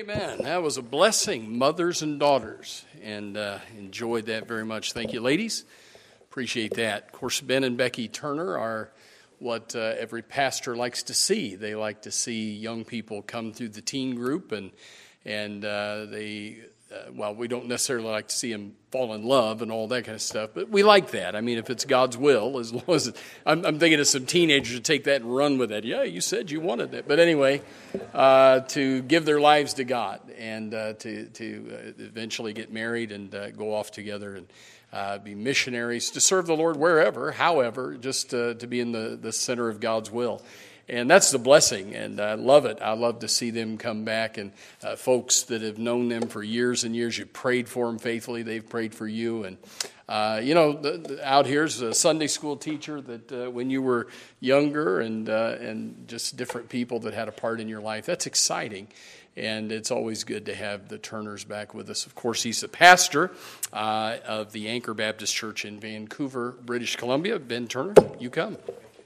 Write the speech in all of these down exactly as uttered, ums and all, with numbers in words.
Amen. That was a blessing, mothers and daughters, and uh, enjoyed that very much. Thank you, ladies. Appreciate that. Of course, Ben and Becky Turner are what uh, every pastor likes to see. They like to see young people come through the teen group, and and uh, they, uh, well, we don't necessarily like to see them fall in love and all that kind of stuff, but we like that. I mean, if it's God's will, as long as, I'm, I'm thinking of some teenagers to take that and run with it. Yeah, you said you wanted that. But anyway, uh, to give their lives to God and uh, to, to uh, eventually get married and uh, go off together and uh, be missionaries, to serve the Lord wherever, however, just uh, to be in the, the center of God's will. And that's the blessing, and I love it. I love to see them come back, and uh, folks that have known them for years and years, you've prayed for them faithfully, they've prayed for you. And, uh, you know, the, the, out here's a Sunday school teacher that uh, when you were younger and, uh, and just different people that had a part in your life. That's exciting, and it's always good to have the Turners back with us. Of course, he's the pastor uh, of the Anchor Baptist Church in Vancouver, British Columbia. Ben Turner, you come.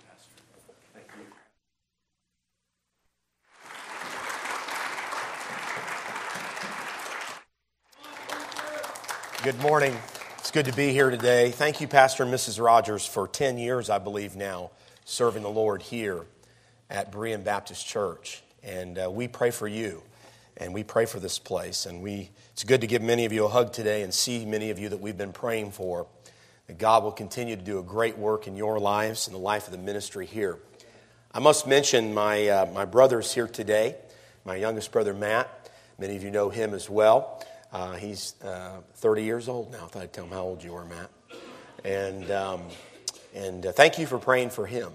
Good morning. It's good to be here today. Thank you, Pastor and Missus Rogers, for ten years, I believe now, serving the Lord here at Berean Baptist Church. And uh, we pray for you, and we pray for this place. And we it's good to give many of you a hug today and see many of you that we've been praying for, that God will continue to do a great work in your lives and the life of the ministry here. I must mention my, uh, my brothers here today, my youngest brother, Matt. Many of you know him as well. Uh, he's uh, thirty years old now. I thought I'd tell him how old you were, Matt. And um, and uh, thank you for praying for him.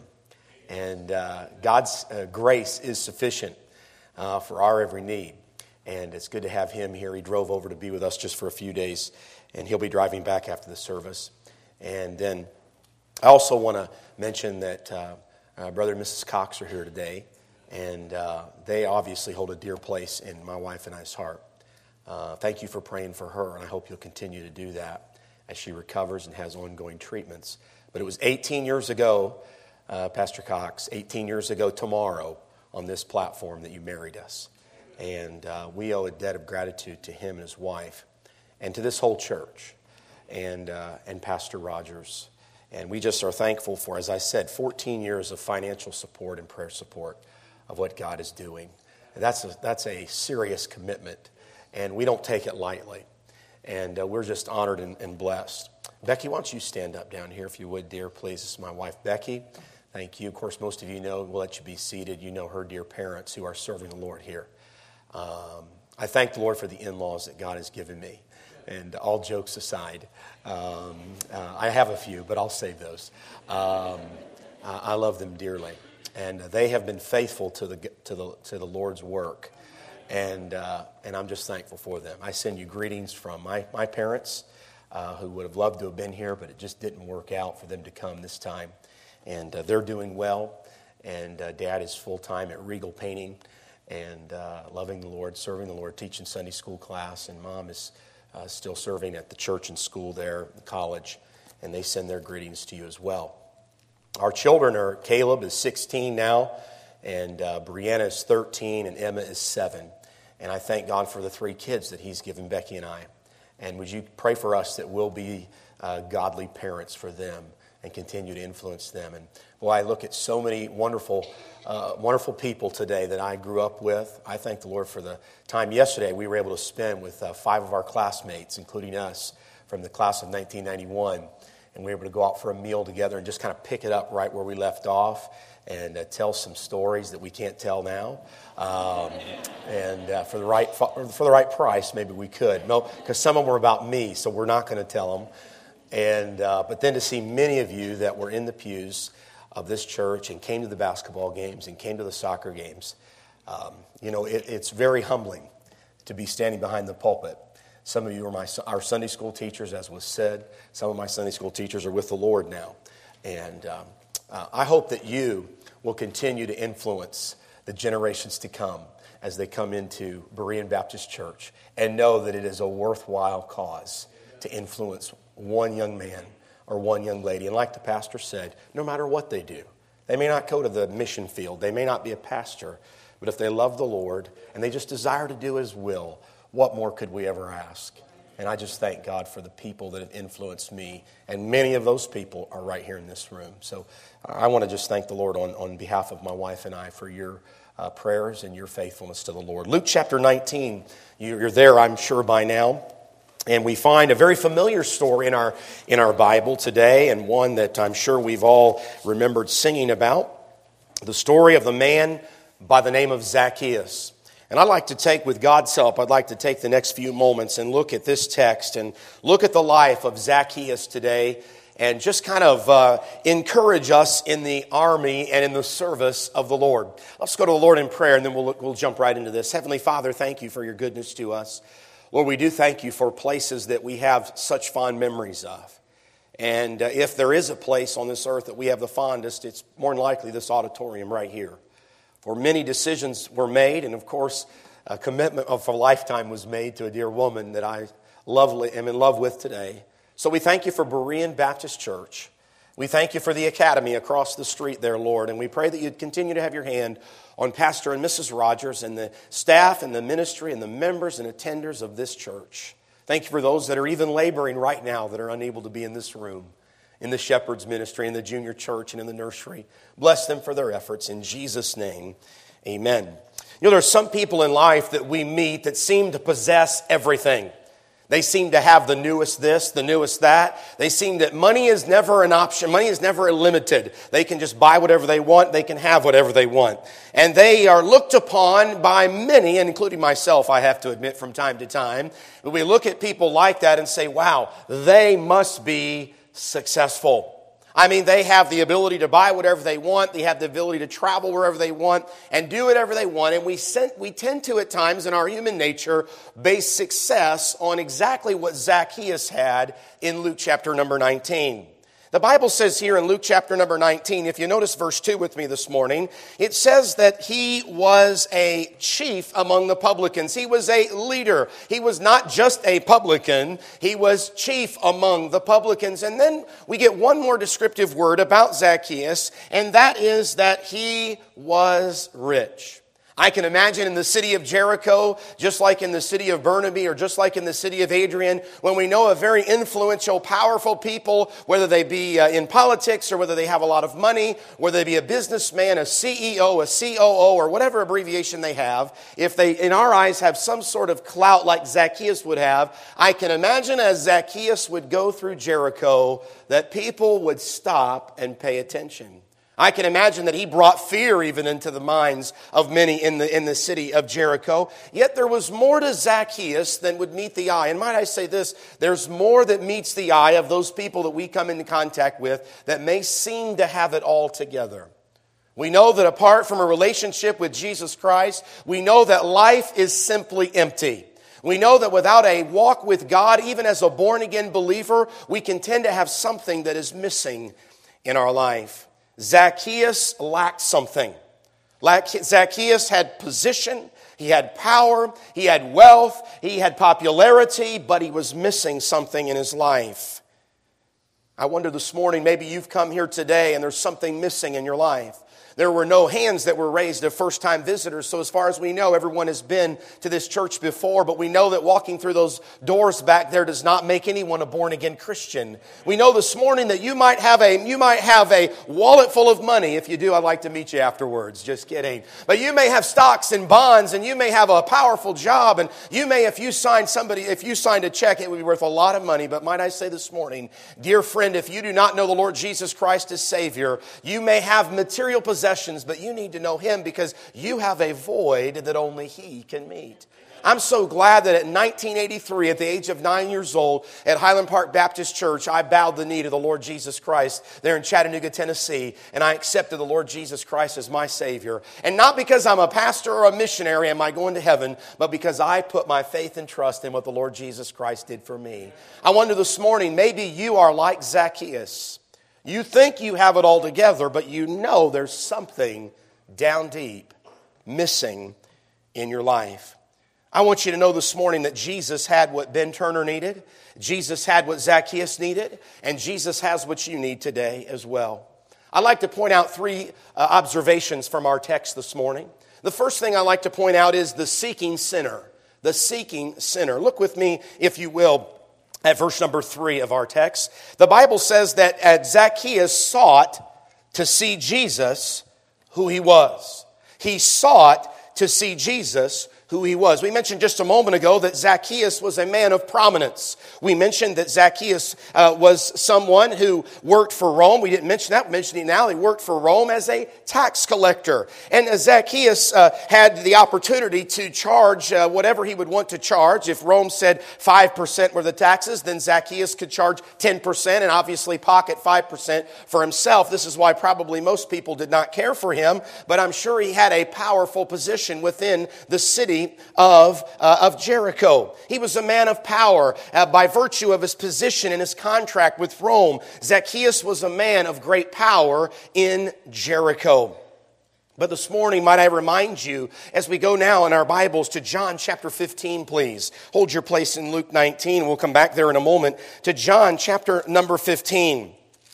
And uh, God's uh, grace is sufficient uh, for our every need. And it's good to have him here. He drove over to be with us just for a few days, and he'll be driving back after the service. And then I also want to mention that uh, uh, Brother and Missus Cox are here today, and uh, they obviously hold a dear place in my wife and I's heart. Uh, thank you for praying for her, and I hope you'll continue to do that as she recovers and has ongoing treatments. But it was eighteen years ago, uh, Pastor Cox, eighteen years ago tomorrow on this platform that you married us. And uh, we owe a debt of gratitude to him and his wife and to this whole church and, uh, and Pastor Rogers. And we just are thankful for, as I said, fourteen years of financial support and prayer support of what God is doing. And that's a, that's a serious commitment. And we don't take it lightly. And uh, we're just honored and, and blessed. Becky, why don't you stand up down here, if you would, dear, please. This is my wife, Becky. Thank you. Of course, most of you know, we'll let you be seated. You know her dear parents who are serving the Lord here. Um, I thank the Lord for the in-laws that God has given me. And all jokes aside, um, uh, I have a few, but I'll save those. Um, I love them dearly. And they have been faithful to the to the, to the Lord's work. And uh, and I'm just thankful for them. I send you greetings from my, my parents uh, who would have loved to have been here, but it just didn't work out for them to come this time. And uh, they're doing well. And uh, Dad is full-time at Regal Painting and uh, loving the Lord, serving the Lord, teaching Sunday school class. And Mom is uh, still serving at the church and school there, the college. And they send their greetings to you as well. Our children are, Caleb is sixteen now. And uh, Brianna is thirteen, and Emma is seven. And I thank God for the three kids that he's given Becky and I. And would you pray for us that we'll be uh, godly parents for them and continue to influence them. And boy, I look at so many wonderful, uh, wonderful people today that I grew up with. I thank the Lord for the time yesterday we were able to spend with uh, five of our classmates, including us, from the class of nineteen ninety-one. And we were able to go out for a meal together and just kind of pick it up right where we left off and uh, tell some stories that we can't tell now. Um, and uh, for the right for the right price, maybe we could. No, because some of them were about me, so we're not going to tell them. And uh, but then to see many of you that were in the pews of this church and came to the basketball games and came to the soccer games, um, you know, it, it's very humbling to be standing behind the pulpit. Some of you are my our Sunday school teachers, as was said. Some of my Sunday school teachers are with the Lord now. And um, uh, I hope that you will continue to influence the generations to come as they come into Berean Baptist Church and know that it is a worthwhile cause to influence one young man or one young lady. And like the pastor said, no matter what they do, they may not go to the mission field. They may not be a pastor. But if they love the Lord and they just desire to do His will, what more could we ever ask? And I just thank God for the people that have influenced me. And many of those people are right here in this room. So I want to just thank the Lord on, on behalf of my wife and I for your uh, prayers and your faithfulness to the Lord. Luke chapter nineteen, you're there, I'm sure, by now. And we find a very familiar story in our, in our Bible today, and one that I'm sure we've all remembered singing about. The story of the man by the name of Zacchaeus. And I'd like to take, with God's help, I'd like to take the next few moments and look at this text and look at the life of Zacchaeus today and just kind of uh, encourage us in the army and in the service of the Lord. Let's go to the Lord in prayer and then we'll, we'll jump right into this. Heavenly Father, thank you for your goodness to us. Lord, we do thank you for places that we have such fond memories of. And uh, if there is a place on this earth that we have the fondest, it's more than likely this auditorium right here. For many decisions were made, and of course, a commitment of a lifetime was made to a dear woman that I love, am in love with today. So we thank you for Berean Baptist Church. We thank you for the academy across the street there, Lord, and we pray that you'd continue to have your hand on Pastor and Missus Rogers and the staff and the ministry and the members and attenders of this church. Thank you for those that are even laboring right now that are unable to be in this room, in the shepherd's ministry, in the junior church, and in the nursery. Bless them for their efforts. In Jesus' name, amen. You know, there are some people in life that we meet that seem to possess everything. They seem to have the newest this, the newest that. They seem that money is never an option. Money is never limited. They can just buy whatever they want. They can have whatever they want. And they are looked upon by many, and including myself, I have to admit, from time to time. We look at people like that and say, wow, they must be successful. I mean, they have the ability to buy whatever they want. They have the ability to travel wherever they want and do whatever they want. And we, sent, we tend to, at times, in our human nature, base success on exactly what Zacchaeus had in Luke chapter number nineteen. The Bible says here in Luke chapter number nineteen, if you notice verse two with me this morning, it says that he was a chief among the publicans. He was a leader. He was not just a publican. He was chief among the publicans. And then we get one more descriptive word about Zacchaeus, and that is that he was rich. I can imagine in the city of Jericho, just like in the city of Burnaby or just like in the city of Adrian, when we know of very influential, powerful people, whether they be uh, in politics or whether they have a lot of money, whether they be a businessman, a C E O, a C O O, or whatever abbreviation they have, if they, in our eyes, have some sort of clout like Zacchaeus would have, I can imagine as Zacchaeus would go through Jericho that people would stop and pay attention. I can imagine that he brought fear even into the minds of many in the, in the city of Jericho. Yet there was more to Zacchaeus than would meet the eye. And might I say this, there's more that meets the eye of those people that we come into contact with that may seem to have it all together. We know that apart from a relationship with Jesus Christ, we know that life is simply empty. We know that without a walk with God, even as a born-again believer, we can tend to have something that is missing in our life. Zacchaeus lacked something. Zacchaeus had position, he had power, he had wealth, he had popularity, but he was missing something in his life. I wonder this morning, maybe you've come here today and there's something missing in your life. There were no hands that were raised of first-time visitors, so as far as we know, everyone has been to this church before, but we know that walking through those doors back there does not make anyone a born-again Christian. We know this morning that you might have a you might have a wallet full of money. If you do, I'd like to meet you afterwards. Just kidding. But you may have stocks and bonds, and you may have a powerful job, and you may, if you signed somebody, if you signed a check, it would be worth a lot of money. But might I say this morning, dear friend, if you do not know the Lord Jesus Christ as Savior, you may have material possessions, but you need to know Him because you have a void that only He can meet. I'm so glad that at nineteen eighty-three, at the age of nine years old, at Highland Park Baptist Church, I bowed the knee to the Lord Jesus Christ there in Chattanooga, Tennessee, and I accepted the Lord Jesus Christ as my Savior. And not because I'm a pastor or a missionary am I going to heaven, but because I put my faith and trust in what the Lord Jesus Christ did for me. I wonder this morning, maybe you are like Zacchaeus. You think you have it all together, but you know there's something down deep missing in your life. I want you to know this morning that Jesus had what Ben Turner needed, Jesus had what Zacchaeus needed, and Jesus has what you need today as well. I'd like to point out three uh, observations from our text this morning. The first thing I like to point out is the seeking sinner. The seeking sinner. Look with me, if you will, at verse number three of our text. The Bible says that as Zacchaeus sought to see Jesus, who he was. He sought to see Jesus, who he was. We mentioned just a moment ago that Zacchaeus was a man of prominence. We mentioned that Zacchaeus uh, was someone who worked for Rome. We didn't mention that. We're mentioning now he worked for Rome as a tax collector. And uh, Zacchaeus uh, had the opportunity to charge uh, whatever he would want to charge. If Rome said five percent were the taxes, then Zacchaeus could charge ten percent and obviously pocket five percent for himself. This is why probably most people did not care for him, but I'm sure he had a powerful position within the city of, uh, of Jericho. He was a man of power uh, by virtue of his position and his contract with Rome. Zacchaeus was a man of great power in Jericho. But this morning, might I remind you, as we go now in our Bibles to John chapter fifteen, please. Hold your place in Luke nineteen. We'll come back there in a moment to John chapter number fifteen.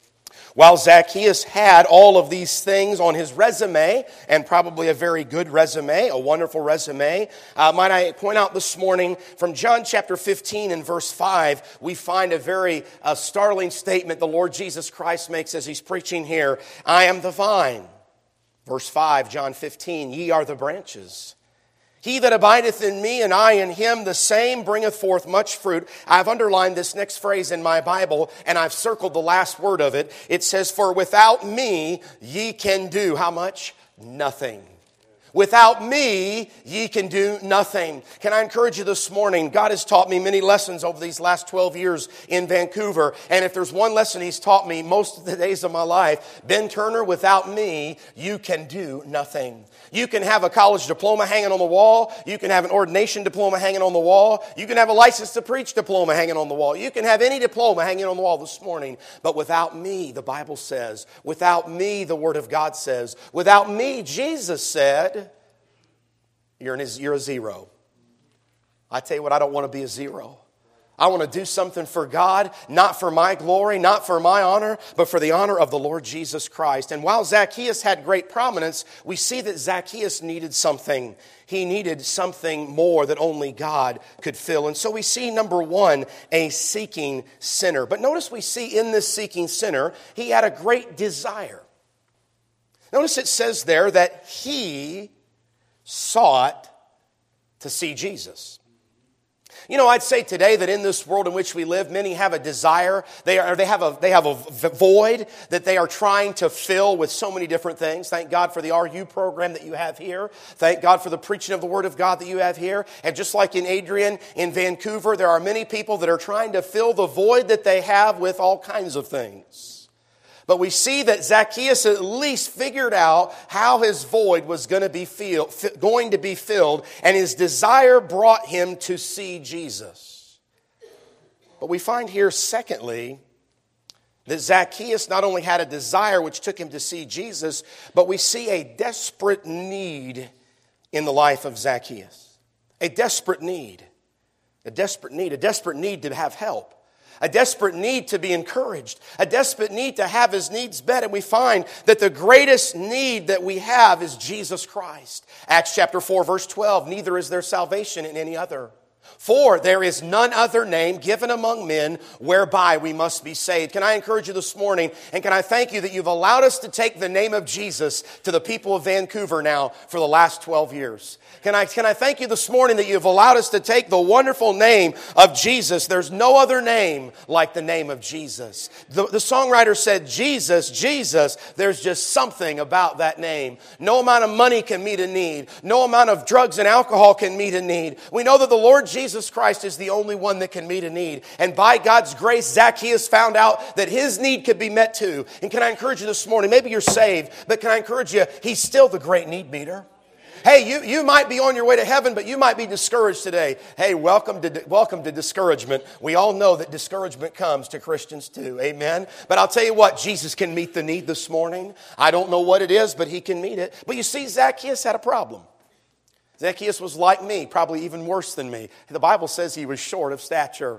While Zacchaeus had all of these things on his resume, and probably a very good resume, a wonderful resume, uh, might I point out this morning from John chapter fifteen and verse five, we find a very uh, startling statement the Lord Jesus Christ makes as he's preaching here. I am the vine. Verse five, John fifteen, ye are the branches. He that abideth in me and I in him, the same bringeth forth much fruit. I've underlined this next phrase in my Bible, and I've circled the last word of it. It says, for without me ye can do, how much? Nothing. Without me, ye can do nothing. Can I encourage you this morning? God has taught me many lessons over these last twelve years in Vancouver. And if there's one lesson He's taught me most of the days of my life, Ben Turner, without me, you can do nothing. You can have a college diploma hanging on the wall. You can have an ordination diploma hanging on the wall. You can have a license to preach diploma hanging on the wall. You can have any diploma hanging on the wall this morning. But without me, the Bible says, without me, the Word of God says, without me, Jesus said, You're, an, you're a zero. I tell you what, I don't want to be a zero. I want to do something for God, not for my glory, not for my honor, but for the honor of the Lord Jesus Christ. And while Zacchaeus had great prominence, we see that Zacchaeus needed something. He needed something more that only God could fill. And so we see, number one, a seeking sinner. But notice we see in this seeking sinner, he had a great desire. Notice it says there that he sought to see Jesus. You know, I'd say today that in this world in which we live, many have a desire. They are, they have a, they have a void that they are trying to fill with so many different things. Thank God for the R U program that you have here. Thank God for the preaching of the Word of God that you have here. And just like in Adrian, in Vancouver, there are many people that are trying to fill the void that they have with all kinds of things. But we see that Zacchaeus at least figured out how his void was going to be feel, going to be filled, and his desire brought him to see Jesus. But we find here, secondly, that Zacchaeus not only had a desire which took him to see Jesus, but we see a desperate need in the life of Zacchaeus. A desperate need. A desperate need. A desperate need to have help. A desperate need to be encouraged. A desperate need to have his needs met. And we find that the greatest need that we have is Jesus Christ. Acts chapter four, verse twelve, neither is there salvation in any other. For there is none other name given among men whereby we must be saved. Can I encourage you this morning, and can I thank you that you've allowed us to take the name of Jesus to the people of Vancouver now for the last twelve years. Can I, can I thank you this morning that you've allowed us to take the wonderful name of Jesus. There's no other name like the name of Jesus. The, the songwriter said, Jesus, Jesus, there's just something about that name. No amount of money can meet a need. No amount of drugs and alcohol can meet a need. We know that the Lord Jesus Christ is the only one that can meet a need. And by God's grace, Zacchaeus found out that his need could be met too. And can I encourage you this morning, maybe you're saved, but can I encourage you, he's still the great need meter. Hey, you, you might be on your way to heaven, but you might be discouraged today. Hey, welcome to welcome to discouragement. We all know that discouragement comes to Christians too. Amen. But I'll tell you what, Jesus can meet the need this morning. I don't know what it is, but he can meet it. But you see, Zacchaeus had a problem. Zacchaeus was like me, probably even worse than me. The Bible says he was short of stature.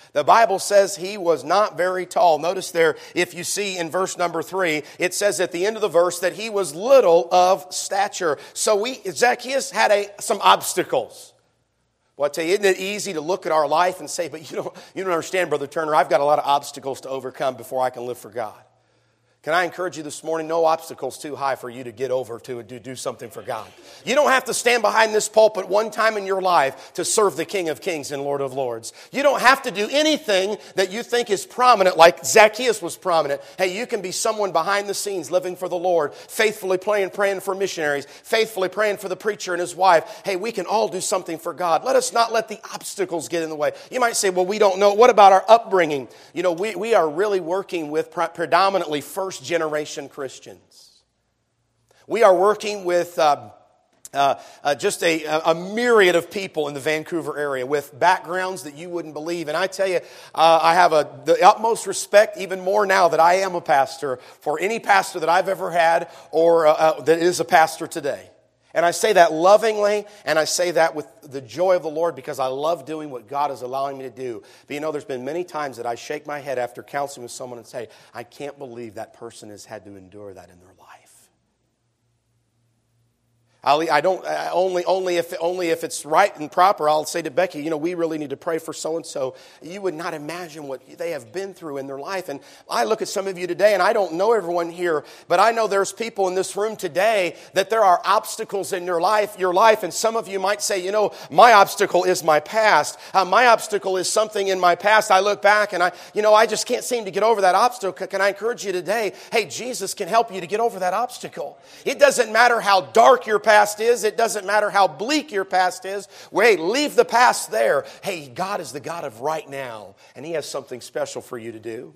The Bible says he was not very tall. Notice there, if you see in verse number three, it says at the end of the verse that he was little of stature. So we, Zacchaeus had a, some obstacles. Well, I tell you, isn't it easy to look at our life and say, but you don't, you don't understand, Brother Turner, I've got a lot of obstacles to overcome before I can live for God. Can I encourage you this morning, no obstacle's too high for you to get over to do, do something for God. You don't have to stand behind this pulpit one time in your life to serve the King of Kings and Lord of Lords. You don't have to do anything that you think is prominent, like Zacchaeus was prominent. Hey, you can be someone behind the scenes living for the Lord, faithfully praying, praying for missionaries, faithfully praying for the preacher and his wife. Hey, we can all do something for God. Let us not let the obstacles get in the way. You might say, well, we don't know. What about our upbringing? You know, we, we are really working with predominantly first First generation Christians. We are working with uh, uh, uh, just a, a myriad of people in the Vancouver area with backgrounds that you wouldn't believe. And I tell you, uh, I have a, the utmost respect, even more now that I am a pastor, for any pastor that I've ever had or uh, uh, that is a pastor today. And I say that lovingly, and I say that with the joy of the Lord because I love doing what God is allowing me to do. But you know, there's been many times that I shake my head after counseling with someone and say, I can't believe that person has had to endure that in their life. I'll, I don't uh, only only if only if it's right and proper. I'll say to Becky, you know, we really need to pray for so and so. You would not imagine what they have been through in their life. And I look at some of you today, and I don't know everyone here, but I know there's people in this room today that there are obstacles in your life, your life. And some of you might say, you know, my obstacle is my past. Uh, my obstacle is something in my past. I look back, and I, you know, I just can't seem to get over that obstacle. Can I encourage you today? Hey, Jesus can help you to get over that obstacle. It doesn't matter how dark your past is. It doesn't matter how bleak your past is. Wait, leave the past there. Hey, God is the God of right now, and He has something special for you to do.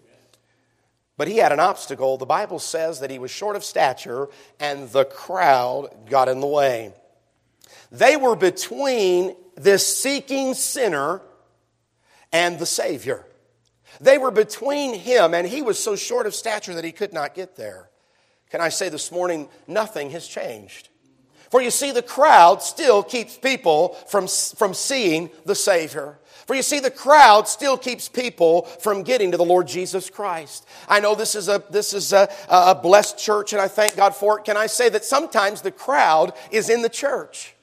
But he had an obstacle. The Bible says that he was short of stature, and the crowd got in the way. They were between this seeking sinner and the Savior. They were between him, and he was so short of stature that he could not get there. Can I say this morning, nothing has changed. For you see, the crowd still keeps people from, from seeing the Savior. For you see, the crowd still keeps people from getting to the Lord Jesus Christ. I know this is a this is a, a blessed church, and I thank God for it. Can I say that sometimes the crowd is in the church?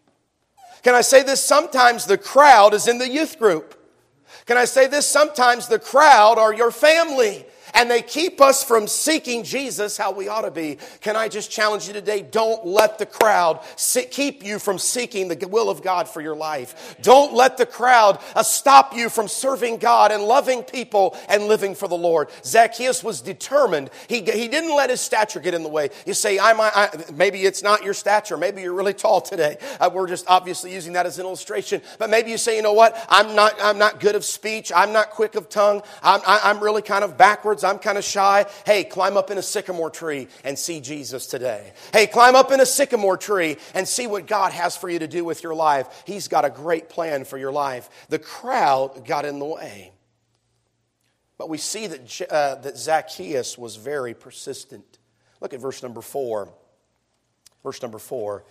Can I say this? Sometimes the crowd is in the youth group. Can I say this? Sometimes the crowd are your family. And they keep us from seeking Jesus how we ought to be. Can I just challenge you today? Don't let the crowd keep you from seeking the will of God for your life. Don't let the crowd stop you from serving God and loving people and living for the Lord. Zacchaeus was determined. He, he didn't let his stature get in the way. You say, I, I, maybe it's not your stature. Maybe you're really tall today. Uh, we're just obviously using that as an illustration. But maybe you say, you know what? I'm not, I'm not good of speech. I'm not quick of tongue. I'm, I, I'm really kind of backwards. I'm kind of shy. Hey, climb up in a sycamore tree and see Jesus today. Hey, climb up in a sycamore tree and see what God has for you to do with your life. He's got a great plan for your life. The crowd got in the way. But we see that, uh, that Zacchaeus was very persistent. Look at verse number four. Verse number four.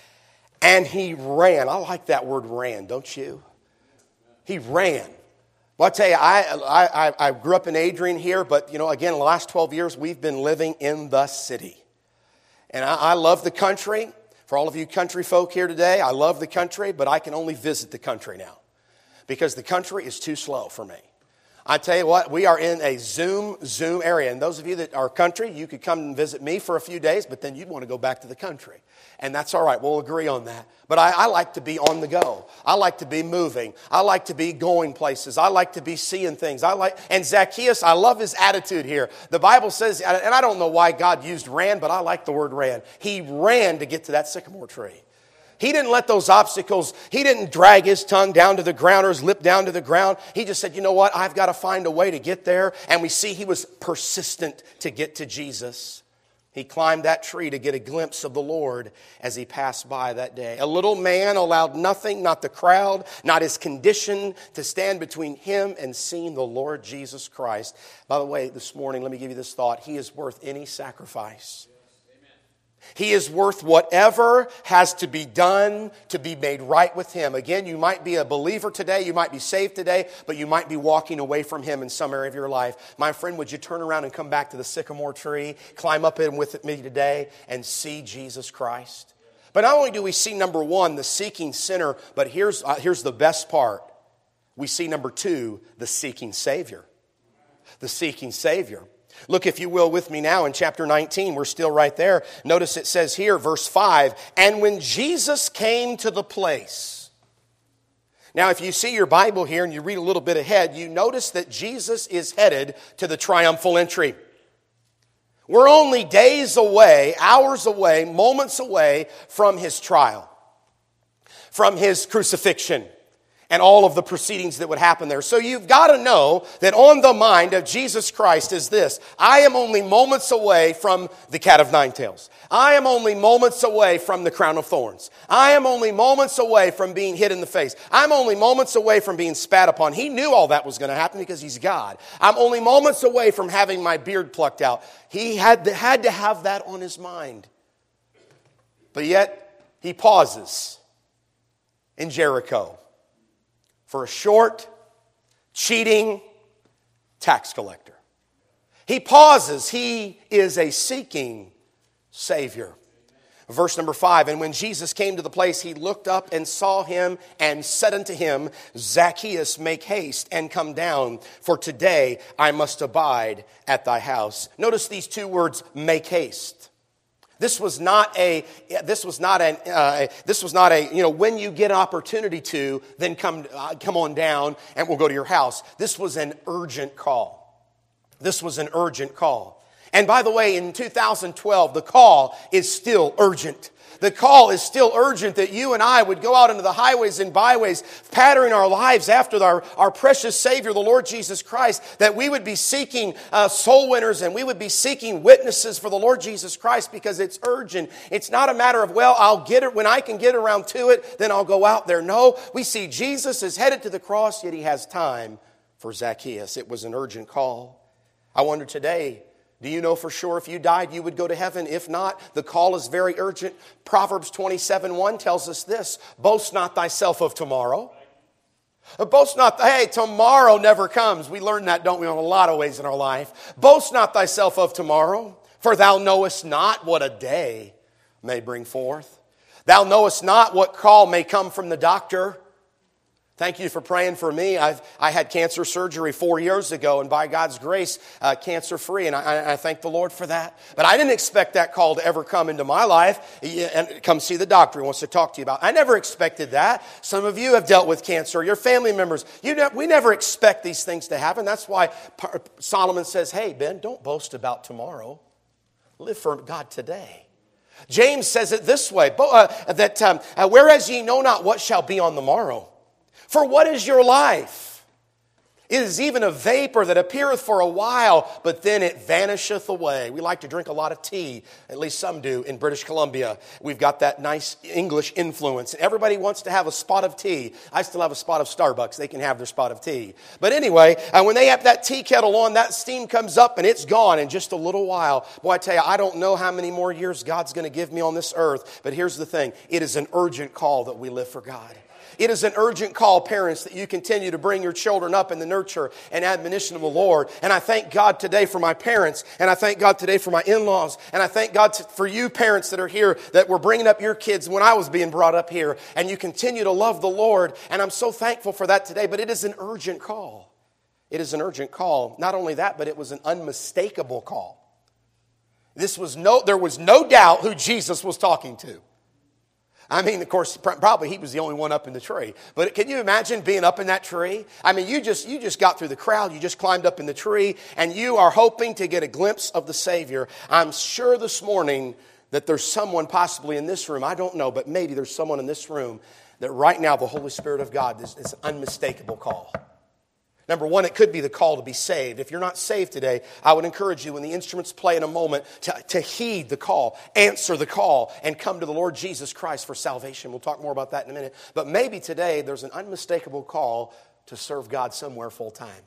And he ran. I like that word ran, don't you? He ran. Well, I tell you, I, I I grew up in Adrian here, but, you know, again, in the last twelve years, we've been living in the city. And I, I love the country. For all of you country folk here today, I love the country, but I can only visit the country now because the country is too slow for me. I tell you what, we are in a Zoom, Zoom area. And those of you that are country, you could come and visit me for a few days, but then you'd want to go back to the country. And that's all right. We'll agree on that. But I, I like to be on the go. I like to be moving. I like to be going places. I like to be seeing things. I like, and Zacchaeus, I love his attitude here. The Bible says, and I don't know why God used ran, but I like the word ran. He ran to get to that sycamore tree. He didn't let those obstacles, he didn't drag his tongue down to the ground or his lip down to the ground. He just said, you know what, I've got to find a way to get there. And we see he was persistent to get to Jesus. He climbed that tree to get a glimpse of the Lord as he passed by that day. A little man allowed nothing, not the crowd, not his condition, to stand between him and seeing the Lord Jesus Christ. By the way, this morning, let me give you this thought. He is worth any sacrifice. He is worth whatever has to be done to be made right with Him. Again, you might be a believer today, you might be saved today, but you might be walking away from Him in some area of your life. My friend, would you turn around and come back to the sycamore tree, climb up in with me today, and see Jesus Christ? But not only do we see, number one, the seeking sinner, but here's, uh, here's the best part. We see, number two, the seeking Savior. The seeking Savior. Look, if you will, with me now in chapter nineteen. We're still right there. Notice it says here, verse five, and when Jesus came to the place. Now, if you see your Bible here and you read a little bit ahead, you notice that Jesus is headed to the triumphal entry. We're only days away, hours away, moments away from His trial, from His crucifixion, and all of the proceedings that would happen there. So you've got to know that on the mind of Jesus Christ is this: I am only moments away from the cat of nine tails. I am only moments away from the crown of thorns. I am only moments away from being hit in the face. I'm only moments away from being spat upon. He knew all that was going to happen because He's God. I'm only moments away from having my beard plucked out. He had to, had to have that on His mind. But yet, He pauses in Jericho for a short, cheating tax collector. He pauses. He is a seeking Savior. Verse number five, and when Jesus came to the place, He looked up and saw him and said unto him, Zacchaeus, make haste and come down, for today I must abide at thy house. Notice these two words, make haste. This was not a, this was not an, uh, this was not a, you know, when you get an opportunity to, then come, uh, come on down and we'll go to your house. This was an urgent call. This was an urgent call. And by the way, in two thousand twelve, the call is still urgent. The call is still urgent that you and I would go out into the highways and byways, patterning our lives after our, our precious Savior, the Lord Jesus Christ, that we would be seeking uh, soul winners and we would be seeking witnesses for the Lord Jesus Christ, because it's urgent. It's not a matter of, well, I'll get it when I can get around to it, then I'll go out there. No, we see Jesus is headed to the cross, yet He has time for Zacchaeus. It was an urgent call. I wonder today, do you know for sure if you died you would go to heaven? If not, the call is very urgent. Proverbs twenty-seven one tells us this: boast not thyself of tomorrow. Boast not, hey, tomorrow never comes. We learn that, don't we, in a lot of ways in our life. Boast not thyself of tomorrow, for thou knowest not what a day may bring forth. Thou knowest not what call may come from the doctor. Thank you for praying for me. I've, I had cancer surgery four years ago, and by God's grace, uh, cancer-free, and I, I thank the Lord for that. But I didn't expect that call to ever come into my life, and come see the doctor. He wants to talk to you about it. I never expected that. Some of you have dealt with cancer, your family members. You ne- we never expect these things to happen. That's why Solomon says, hey, Ben, don't boast about tomorrow. Live for God today. James says it this way, uh, that um, uh, whereas ye know not what shall be on the morrow, for what is your life? It is even a vapor that appeareth for a while, but then it vanisheth away. We like to drink a lot of tea, at least some do, in British Columbia. We've got that nice English influence. Everybody wants to have a spot of tea. I still have a spot of Starbucks. They can have their spot of tea. But anyway, uh, when they have that tea kettle on, that steam comes up and it's gone in just a little while. Boy, I tell you, I don't know how many more years God's going to give me on this earth. But here's the thing. It is an urgent call that we live for God. It is an urgent call, parents, that you continue to bring your children up in the nurture and admonition of the Lord. And I thank God today for my parents, and I thank God today for my in-laws, and I thank God for you parents that are here that were bringing up your kids when I was being brought up here, and you continue to love the Lord, and I'm so thankful for that today. But it is an urgent call. It is an urgent call. Not only that, but it was an unmistakable call. This was no, there was no doubt who Jesus was talking to. I mean, of course, probably he was the only one up in the tree. But can you imagine being up in that tree? I mean, you just you just got through the crowd. You just climbed up in the tree, and you are hoping to get a glimpse of the Savior. I'm sure this morning that there's someone possibly in this room. I don't know, but maybe there's someone in this room that right now the Holy Spirit of God is, is an unmistakable call. Number one, it could be the call to be saved. If you're not saved today, I would encourage you when the instruments play in a moment to, to heed the call, answer the call, and come to the Lord Jesus Christ for salvation. We'll talk more about that in a minute. But maybe today there's an unmistakable call to serve God somewhere full time.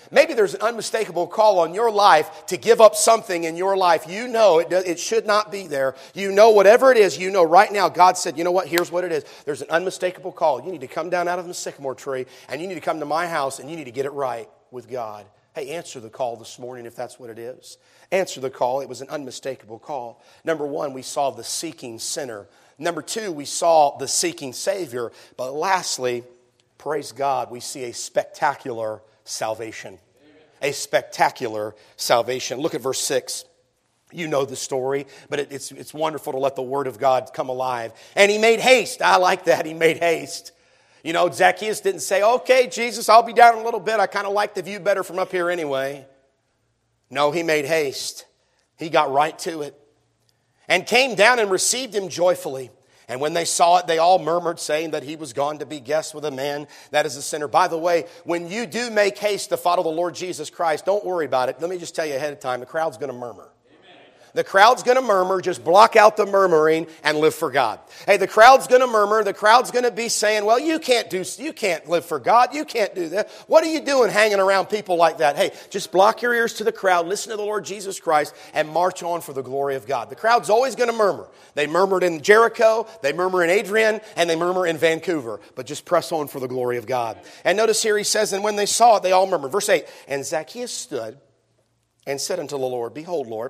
Maybe there's an unmistakable call on your life to give up something in your life. You know it, it should not be there. You know whatever it is, you know right now God said, you know what, here's what it is. There's an unmistakable call. You need to come down out of the sycamore tree and you need to come to my house and you need to get it right with God. Hey, answer the call this morning if that's what it is. Answer the call. It was an unmistakable call. Number one, we saw the seeking sinner. Number two, we saw the seeking Savior. But lastly, praise God, we see a spectacular salvation. A spectacular salvation. Look at verse six. You know the story, but it, it's, it's wonderful to let the Word of God come alive. And he made haste. I like that. He made haste. You know, Zacchaeus didn't say, okay, Jesus, I'll be down in a little bit. I kind of like the view better from up here anyway. No, he made haste. He got right to it. And came down and received him joyfully. And when they saw it, they all murmured, saying that he was gone to be guest with a man that is a sinner. By the way, when you do make haste to follow the Lord Jesus Christ, don't worry about it. Let me just tell you ahead of time, the crowd's going to murmur. The crowd's going to murmur. Just block out the murmuring and live for God. Hey, the crowd's going to murmur. The crowd's going to be saying, well, you can't do, you can't live for God. You can't do that. What are you doing hanging around people like that? Hey, just block your ears to the crowd. Listen to the Lord Jesus Christ and march on for the glory of God. The crowd's always going to murmur. They murmured in Jericho. They murmur in Adrian and they murmur in Vancouver. But just press on for the glory of God. And notice here he says, and when they saw it, they all murmured. Verse eight, and Zacchaeus stood and said unto the Lord, behold, Lord,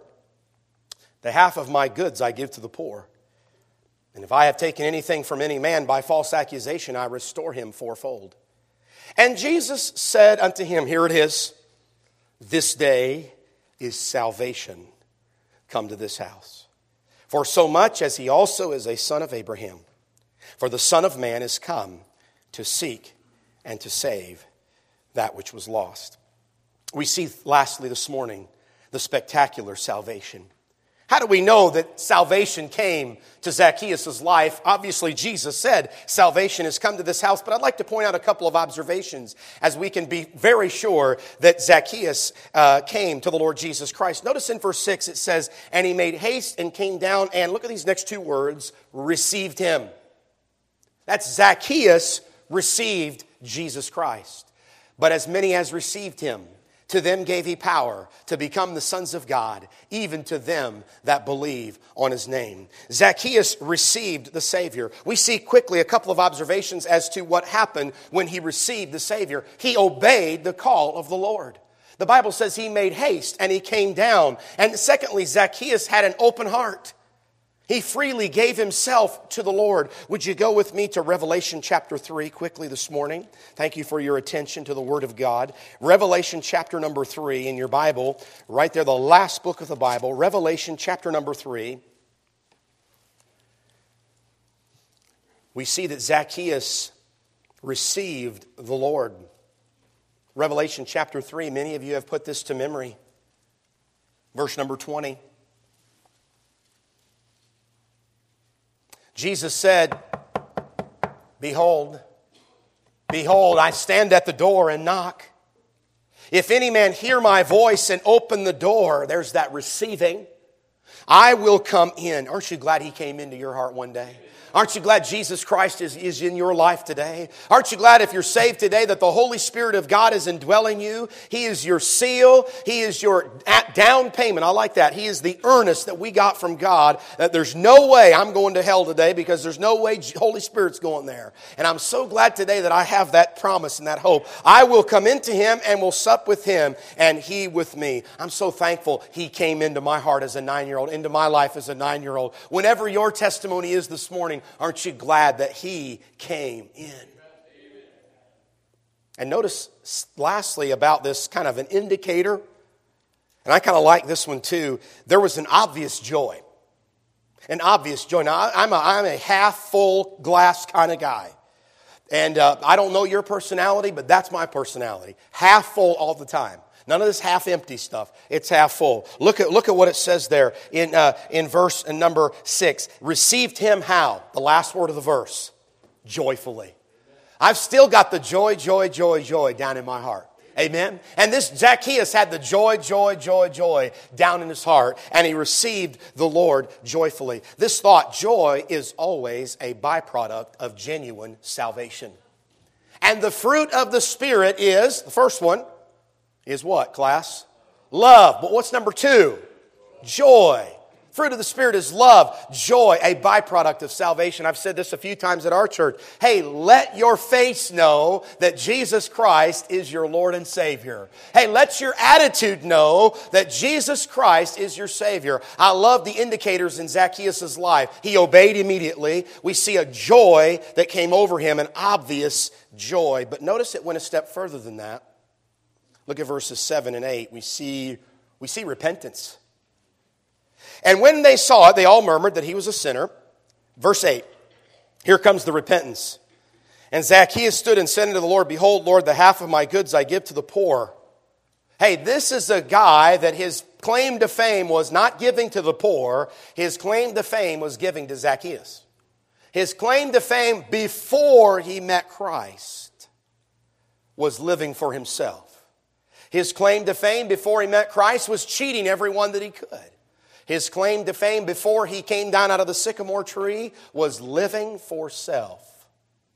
the half of my goods I give to the poor. And if I have taken anything from any man by false accusation, I restore him fourfold. And Jesus said unto him, here it is, this day is salvation come to this house. For so much as he also is a son of Abraham. For the Son of Man is come to seek and to save that which was lost. We see lastly this morning the spectacular salvation. How do we know that salvation came to Zacchaeus' life? Obviously, Jesus said salvation has come to this house, but I'd like to point out a couple of observations as we can be very sure that Zacchaeus uh, came to the Lord Jesus Christ. Notice in verse six it says, and he made haste and came down, and look at these next two words, received him. That's Zacchaeus received Jesus Christ. But as many as received him, to them gave he power to become the sons of God, even to them that believe on his name. Zacchaeus received the Savior. We see quickly a couple of observations as to what happened when he received the Savior. He obeyed the call of the Lord. The Bible says he made haste and he came down. And secondly, Zacchaeus had an open heart. He freely gave himself to the Lord. Would you go with me to Revelation chapter three quickly this morning? Thank you for your attention to the Word of God. Revelation chapter number three in your Bible, right there, the last book of the Bible. Revelation chapter number three. We see that Zacchaeus received the Lord. Revelation chapter three, many of you have put this to memory. Verse number twenty. Jesus said, Behold, behold, I stand at the door and knock. If any man hear my voice and open the door, there's that receiving, I will come in. Aren't you glad he came into your heart one day? Aren't you glad Jesus Christ is, is in your life today? Aren't you glad if you're saved today that the Holy Spirit of God is indwelling you? He is your seal. He is your down payment. I like that. He is the earnest that we got from God that there's no way I'm going to hell today because there's no way Holy Spirit's going there. And I'm so glad today that I have that promise and that hope. I will come into him and will sup with him and he with me. I'm so thankful he came into my heart as a nine-year-old, into my life as a nine-year-old. Whenever your testimony is this morning, aren't you glad that he came in? And notice lastly about this kind of an indicator, and I kind of like this one too, there was an obvious joy. An obvious joy. Now, I'm a, I'm a half full glass kind of guy. And uh, I don't know your personality, but that's my personality. Half full all the time. None of this half-empty stuff. It's half full. Look at, look at what it says there in, uh, in verse number six. Received him how? The last word of the verse. Joyfully. I've still got the joy, joy, joy, joy down in my heart. Amen? And this Zacchaeus had the joy, joy, joy, joy down in his heart. And he received the Lord joyfully. This thought, joy is always a byproduct of genuine salvation. And the fruit of the Spirit is, the first one, is what, class? Love. But what's number two? Joy. Fruit of the Spirit is love, joy, a byproduct of salvation. I've said this a few times at our church. Hey, let your face know that Jesus Christ is your Lord and Savior. Hey, let your attitude know that Jesus Christ is your Savior. I love the indicators in Zacchaeus' life. He obeyed immediately. We see a joy that came over him, an obvious joy. But notice it went a step further than that. Look at verses seven and eight. We see, we see repentance. And when they saw it, they all murmured that he was a sinner. Verse eight, here comes the repentance. And Zacchaeus stood and said unto the Lord, Behold, Lord, the half of my goods I give to the poor. Hey, this is a guy that his claim to fame was not giving to the poor. His claim to fame was giving to Zacchaeus. His claim to fame before he met Christ was living for himself. His claim to fame before he met Christ was cheating everyone that he could. His claim to fame before he came down out of the sycamore tree was living for self.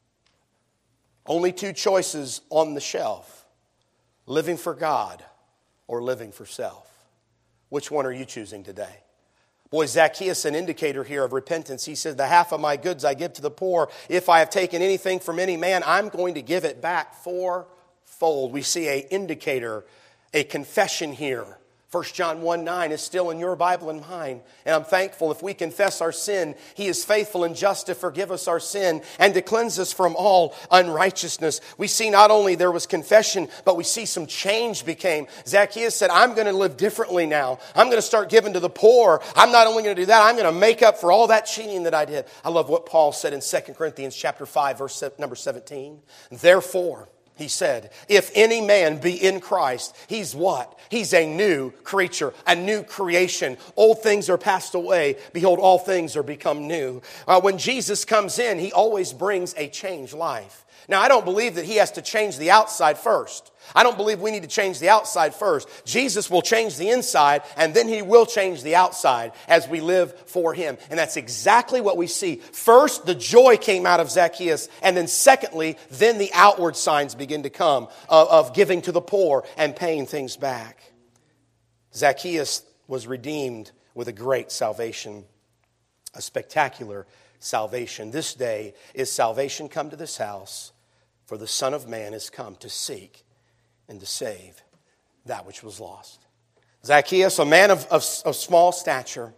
Only two choices on the shelf: living for God or living for self. Which one are you choosing today? Boy, Zacchaeus, an indicator here of repentance. He said, the half of my goods I give to the poor. If I have taken anything from any man, I'm going to give it back fourfold. We see an indicator, a confession here. First John one nine is still in your Bible and mine. And I'm thankful if we confess our sin, He is faithful and just to forgive us our sin and to cleanse us from all unrighteousness. We see not only there was confession, but we see some change became. Zacchaeus said, I'm going to live differently now. I'm going to start giving to the poor. I'm not only going to do that, I'm going to make up for all that cheating that I did. I love what Paul said in Second Corinthians chapter five, verse number seventeen. Therefore, he said, if any man be in Christ, he's what? He's a new creature, a new creation. Old things are passed away. Behold, all things are become new. Uh, when Jesus comes in, He always brings a changed life. Now, I don't believe that He has to change the outside first. I don't believe we need to change the outside first. Jesus will change the inside, and then He will change the outside as we live for Him. And that's exactly what we see. First, the joy came out of Zacchaeus, and then secondly, then the outward signs begin to come of, of giving to the poor and paying things back. Zacchaeus was redeemed with a great salvation, a spectacular salvation. This day is salvation come to this house, for the Son of Man is come to seek and to save that which was lost. Zacchaeus, a man of, of, of small stature,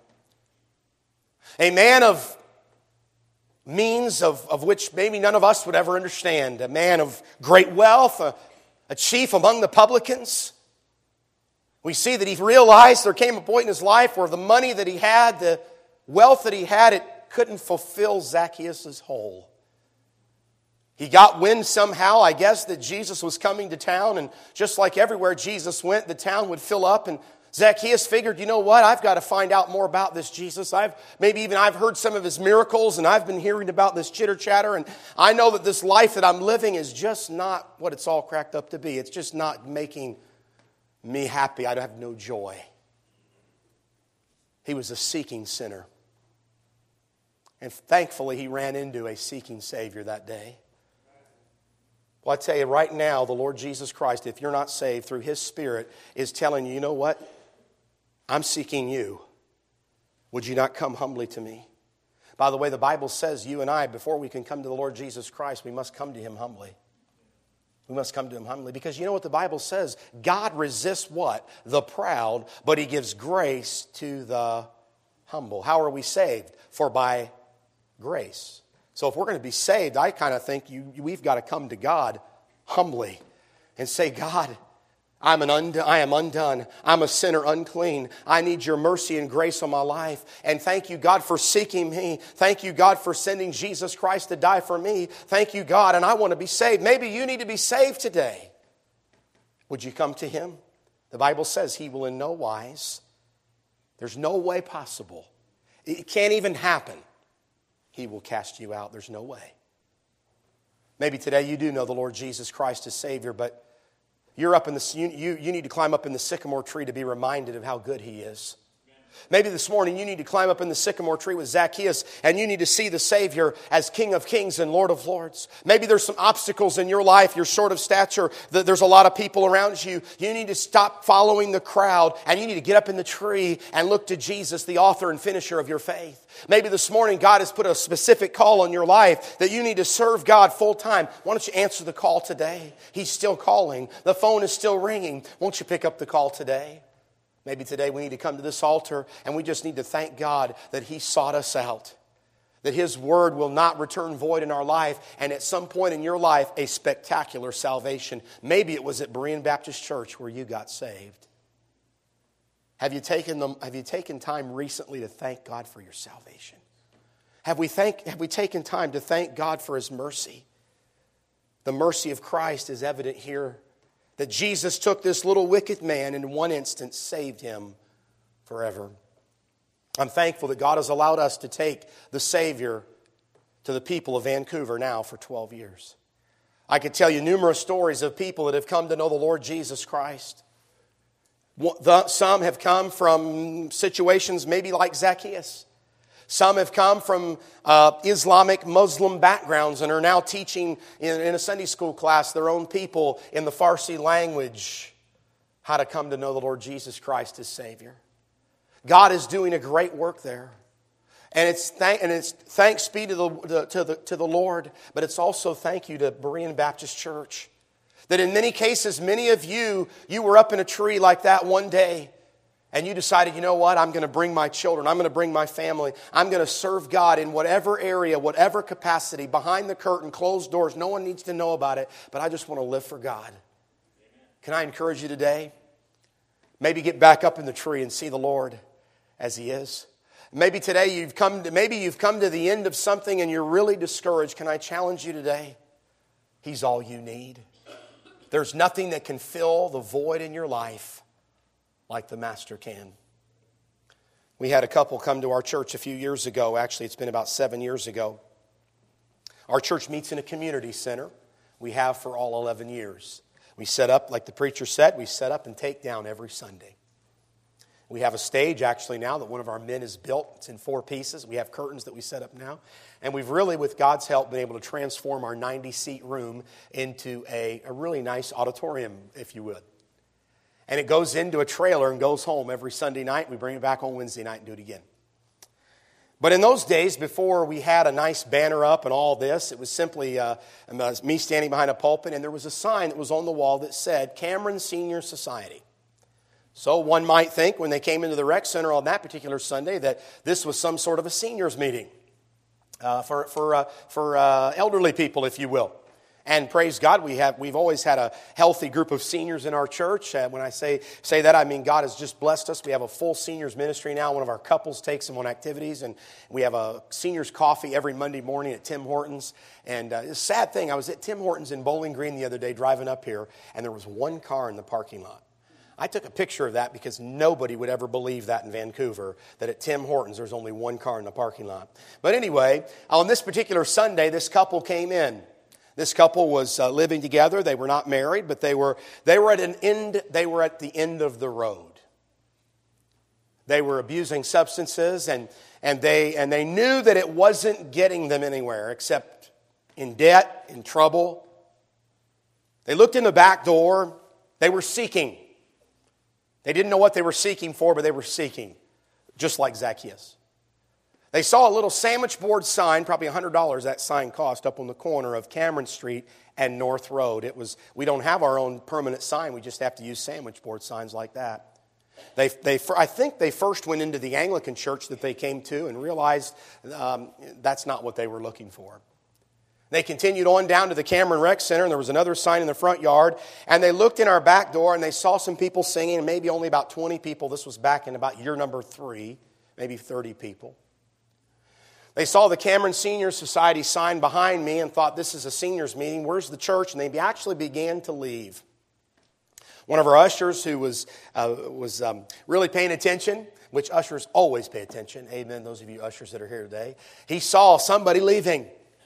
a man of means of, of which maybe none of us would ever understand, a man of great wealth, a, a chief among the publicans. We see that he realized there came a point in his life where the money that he had, the wealth that he had, it couldn't fulfill Zacchaeus' hole. He got wind somehow, I guess, that Jesus was coming to town, and just like everywhere Jesus went, the town would fill up, and Zacchaeus figured, you know what, I've got to find out more about this Jesus. I've maybe even I've heard some of His miracles, and I've been hearing about this chitter-chatter, and I know that this life that I'm living is just not what it's all cracked up to be. It's just not making me happy. I have no joy. He was a seeking sinner. And thankfully, he ran into a seeking Savior that day. Well, I tell you right now, the Lord Jesus Christ, if you're not saved through His Spirit, is telling you, you know what? I'm seeking you. Would you not come humbly to me? By the way, the Bible says you and I, before we can come to the Lord Jesus Christ, we must come to Him humbly. We must come to Him humbly. Because you know what the Bible says? God resists what? The proud, but He gives grace to the humble. How are we saved? For by grace. So if we're going to be saved, I kind of think you, we've got to come to God humbly and say, God, I'm an undone, I am undone. I'm a sinner unclean. I need your mercy and grace on my life. And thank you, God, for seeking me. Thank you, God, for sending Jesus Christ to die for me. Thank you, God, and I want to be saved. Maybe you need to be saved today. Would you come to Him? The Bible says He will in no wise. There's no way possible. It can't even happen. He will cast you out. There's no way. Maybe today you do know the Lord Jesus Christ as Savior, but you're up in the you, you, you need to climb up in the sycamore tree to be reminded of how good He is. Maybe this morning you need to climb up in the sycamore tree with Zacchaeus and you need to see the Savior as King of Kings and Lord of Lords. Maybe there's some obstacles in your life. You're short of stature. There's a lot of people around you. You need to stop following the crowd and you need to get up in the tree and look to Jesus, the author and finisher of your faith. Maybe this morning God has put a specific call on your life that you need to serve God full time. Why don't you answer the call today? He's still calling. The phone is still ringing. Won't you pick up the call today? Maybe today we need to come to this altar and we just need to thank God that He sought us out. That His word will not return void in our life. And at some point in your life, a spectacular salvation. Maybe it was at Berean Baptist Church where you got saved. Have you taken them, have you taken time recently to thank God for your salvation? Have we, thank, have we taken time to thank God for His mercy? The mercy of Christ is evident here. That Jesus took this little wicked man and in one instant saved him forever. I'm thankful that God has allowed us to take the Savior to the people of Vancouver now for twelve years. I could tell you numerous stories of people that have come to know the Lord Jesus Christ. Some have come from situations maybe like Zacchaeus. Some have come from uh, Islamic Muslim backgrounds and are now teaching in, in a Sunday school class their own people in the Farsi language how to come to know the Lord Jesus Christ as Savior. God is doing a great work there. And it's, thank, and it's thanks be to the, the, to, the, to the Lord, but it's also thank you to Berean Baptist Church. That in many cases, many of you, you were up in a tree like that one day. And you decided, you know what, I'm going to bring my children, I'm going to bring my family, I'm going to serve God in whatever area, whatever capacity, behind the curtain, closed doors, no one needs to know about it, but I just want to live for God. Can I encourage you today? Maybe get back up in the tree and see the Lord as He is. Maybe today you've come to, maybe you've come to the end of something and you're really discouraged. Can I challenge you today? He's all you need. There's nothing that can fill the void in your life like the Master can. We had a couple come to our church a few years ago. Actually, it's been about seven years ago. Our church meets in a community center. We have for all eleven years. We set up, like the preacher said, we set up and take down every Sunday. We have a stage actually now that one of our men has built. It's in four pieces. We have curtains that we set up now. And we've really, with God's help, been able to transform our ninety-seat room into a, a really nice auditorium, if you would. And it goes into a trailer and goes home every Sunday night. We bring it back on Wednesday night and do it again. But in those days, before we had a nice banner up and all this, it was simply uh, me standing behind a pulpit, and there was a sign that was on the wall that said, Cameron Senior Society. So one might think when they came into the rec center on that particular Sunday that this was some sort of a seniors meeting uh, for, for, uh, for uh, elderly people, if you will. And praise God, we have, we've always had a healthy group of seniors in our church. Uh, when I say, say that, I mean God has just blessed us. We have a full seniors ministry now. One of our couples takes them on activities. And we have a seniors coffee every Monday morning at Tim Hortons. And uh, it's a sad thing, I was at Tim Hortons in Bowling Green the other day driving up here, and there was one car in the parking lot. I took a picture of that because nobody would ever believe that in Vancouver, that at Tim Hortons there's only one car in the parking lot. But anyway, on this particular Sunday, this couple came in. This couple was uh, living together. They were not married, but they were they were at an end. They were at the end of the road. They were abusing substances, and and they and they knew that it wasn't getting them anywhere except in debt, in trouble. They looked in the back door. They were seeking. They didn't know what they were seeking for, but they were seeking, just like Zacchaeus. They saw a little sandwich board sign, probably one hundred dollars that sign cost, up on the corner of Cameron Street and North Road. It was, we don't have our own permanent sign. We just have to use sandwich board signs like that. They, they, I think they first went into the Anglican church that they came to and realized um, that's not what they were looking for. They continued on down to the Cameron Rec Center, and there was another sign in the front yard. And they looked in our back door, and they saw some people singing, and maybe only about twenty people. This was back in about year number three, maybe thirty people. They saw the Cameron Senior Society sign behind me and thought, this is a seniors meeting. Where's the church? And they actually began to leave. One of our ushers who was, uh, was um, really paying attention, which ushers always pay attention. Amen, those of you ushers that are here today. He saw somebody leaving.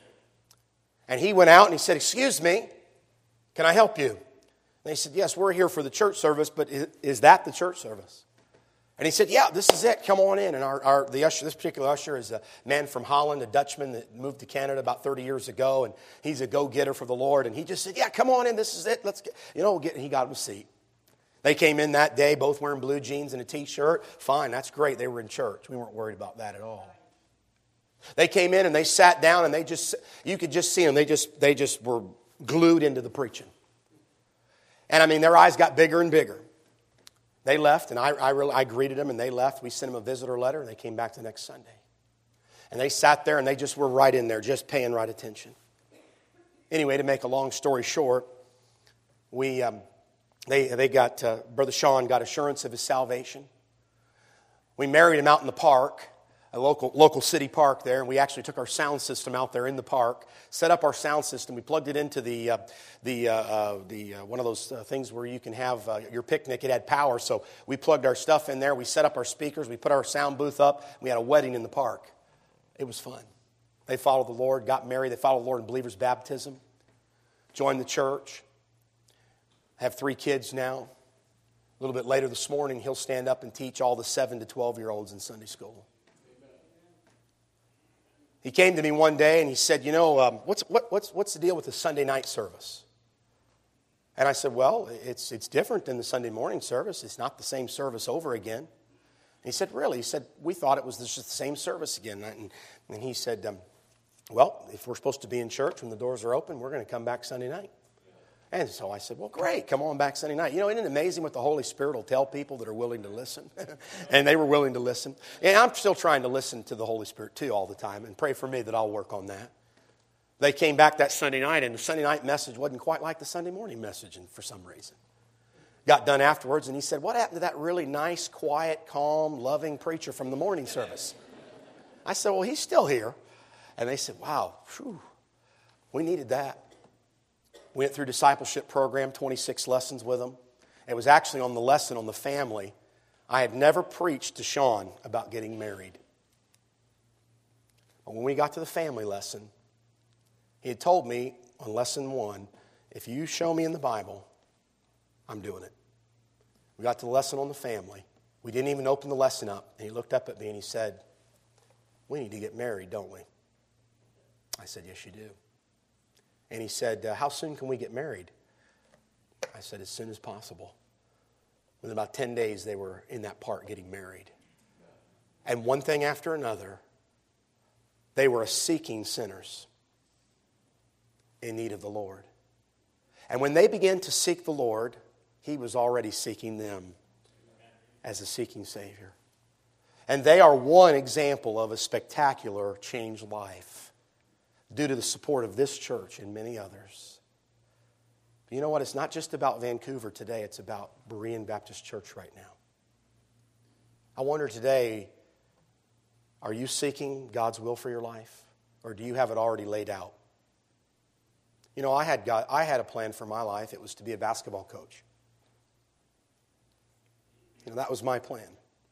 And he went out and he said, excuse me, can I help you? And they said, yes, we're here for the church service, but is, is that the church service? And And he said, yeah, this is it. Come on in. And our, our the usher, this particular usher is a man from Holland, a Dutchman that moved to Canada about thirty years ago. And he's a go-getter for the Lord. And he just said, yeah, come on in. This is it. Let's get, you know, get, and he got him a seat. They came in that day, both wearing blue jeans and a T-shirt. Fine, that's great. They were in church. We weren't worried about that at all. They came in and they sat down and they just, you could just see them. They just, they just were glued into the preaching. And I mean, their eyes got bigger and bigger. They left, and I, I, really, I greeted them, and they left. We sent them a visitor letter, and they came back the next Sunday. And they sat there, and they just were right in there, just paying right attention. Anyway, to make a long story short, we um, they they got uh, Brother Sean got assurance of his salvation. We married him out in the park, a local local city park there, and we actually took our sound system out there in the park, set up our sound system. We plugged it into the uh, the uh, uh, the uh, one of those uh, things where you can have uh, your picnic. It had power, so we plugged our stuff in there. We set up our speakers. We put our sound booth up. We had a wedding in the park. It was fun. They followed the Lord, got married. They followed the Lord in believers' baptism, joined the church. Have three kids now. A little bit later this morning, he'll stand up and teach all the seven to twelve year olds in Sunday school. He came to me one day and he said, you know, um, what's, what, what's, what's the deal with the Sunday night service? And I said, well, it's, it's different than the Sunday morning service. It's not the same service over again. And he said, really? He said, we thought it was just the same service again. And, and he said, um, well, if we're supposed to be in church when the doors are open, we're going to come back Sunday night. And so I said, well, great, come on back Sunday night. You know, isn't it amazing what the Holy Spirit will tell people that are willing to listen? And they were willing to listen. And I'm still trying to listen to the Holy Spirit, too, all the time. And pray for me that I'll work on that. They came back that Sunday night, and the Sunday night message wasn't quite like the Sunday morning message for some reason. Got done afterwards, and he said, what happened to that really nice, quiet, calm, loving preacher from the morning service? I said, well, he's still here. And they said, wow, whew, we needed that. We went through discipleship program, twenty-six lessons with them. It was actually on the lesson on the family. I had never preached to Sean about getting married. But when we got to the family lesson, he had told me on lesson one, if you show me in the Bible, I'm doing it. We got to the lesson on the family. We didn't even open the lesson up. And he looked up at me and he said, we need to get married, don't we? I said, yes, you do. And he said, uh, how soon can we get married? I said, as soon as possible. Within about ten days, they were in that park getting married. And one thing after another, they were seeking sinners in need of the Lord. And when they began to seek the Lord, he was already seeking them as a seeking Savior. And they are one example of a spectacular changed life, due to the support of this church and many others. But you know what? It's not just about Vancouver today. It's about Berean Baptist Church right now. I wonder today, are you seeking God's will for your life? Or do you have it already laid out? You know, I had God, I had a plan for my life. It was to be a basketball coach. You know, that was my plan.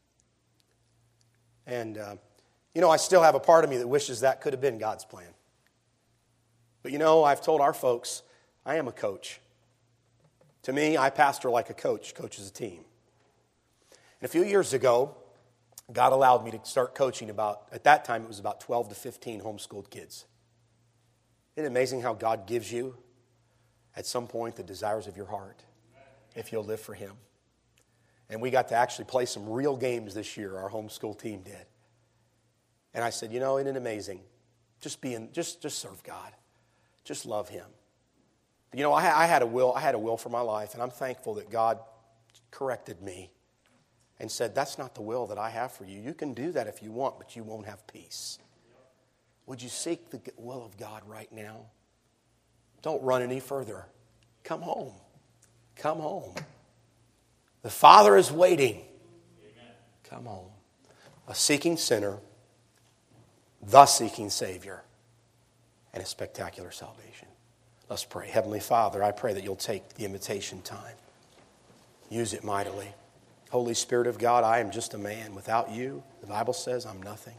And, uh, you know, I still have a part of me that wishes that could have been God's plan. But you know, I've told our folks, I am a coach. To me, I pastor like a coach, coaches a team. And a few years ago, God allowed me to start coaching about, at that time it was about twelve to fifteen homeschooled kids. Isn't it amazing how God gives you, at some point, the desires of your heart, if you'll live for Him? And we got to actually play some real games this year, our homeschool team did. And I said, you know, isn't it amazing? Just be in, just, just serve God. Just love Him. You know, I, I had a will. I had a will for my life, and I'm thankful that God corrected me and said, "That's not the will that I have for you. You can do that if you want, but you won't have peace." Would you seek the will of God right now? Don't run any further. Come home. Come home. The Father is waiting. Come home. A seeking sinner, the seeking Savior, and a spectacular salvation. Let's pray. Heavenly Father, I pray that you'll take the invitation time. Use it mightily. Holy Spirit of God, I am just a man. Without you, the Bible says I'm nothing.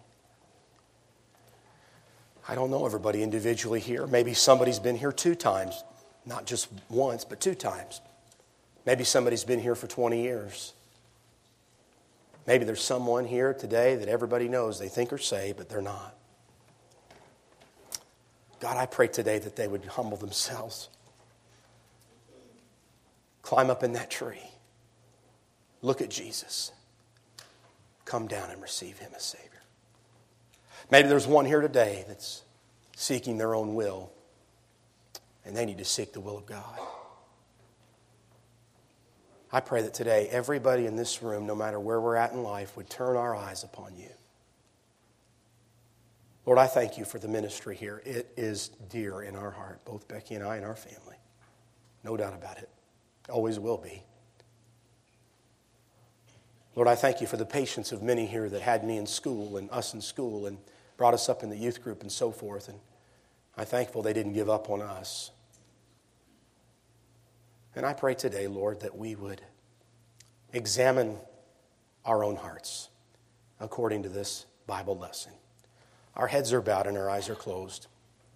I don't know everybody individually here. Maybe somebody's been here two times. Not just once, but two times. Maybe somebody's been here for twenty years. Maybe there's someone here today that everybody knows they think are saved, but they're not. God, I pray today that they would humble themselves. Climb up in that tree. Look at Jesus. Come down and receive Him as Savior. Maybe there's one here today that's seeking their own will, and they need to seek the will of God. I pray that today everybody in this room, no matter where we're at in life, would turn our eyes upon You. Lord, I thank You for the ministry here. It is dear in our heart, both Becky and I and our family. No doubt about it. Always will be. Lord, I thank You for the patience of many here that had me in school and us in school and brought us up in the youth group and so forth. And I'm thankful they didn't give up on us. And I pray today, Lord, that we would examine our own hearts according to this Bible lesson. Our heads are bowed and our eyes are closed.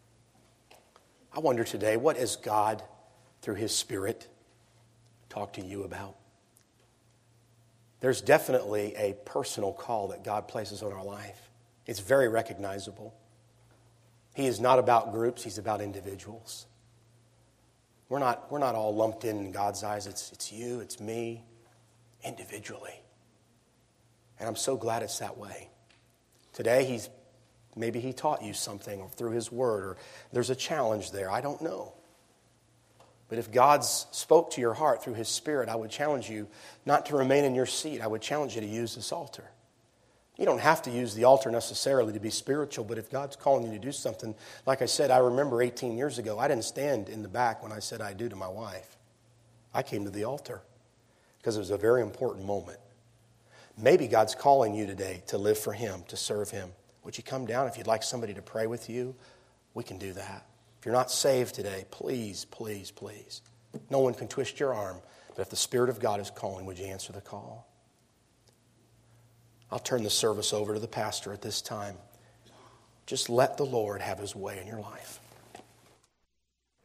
I wonder today, what has God, through His Spirit, talked to you about? There's definitely a personal call that God places on our life. It's very recognizable. He is not about groups, He's about individuals. We're not, we're not all lumped in in God's eyes. It's, it's you, it's me, individually. And I'm so glad it's that way. Today, He's maybe He taught you something or through His Word, or there's a challenge there. I don't know. But if God's spoke to your heart through His Spirit, I would challenge you not to remain in your seat. I would challenge you to use this altar. You don't have to use the altar necessarily to be spiritual, but if God's calling you to do something, like I said, I remember eighteen years ago, I didn't stand in the back when I said I do to my wife. I came to the altar because it was a very important moment. Maybe God's calling you today to live for Him, to serve Him. Would you come down? If you'd like somebody to pray with you, we can do that. If you're not saved today, please, please, please. No one can twist your arm, but if the Spirit of God is calling, would you answer the call? I'll turn the service over to the pastor at this time. Just let the Lord have His way in your life.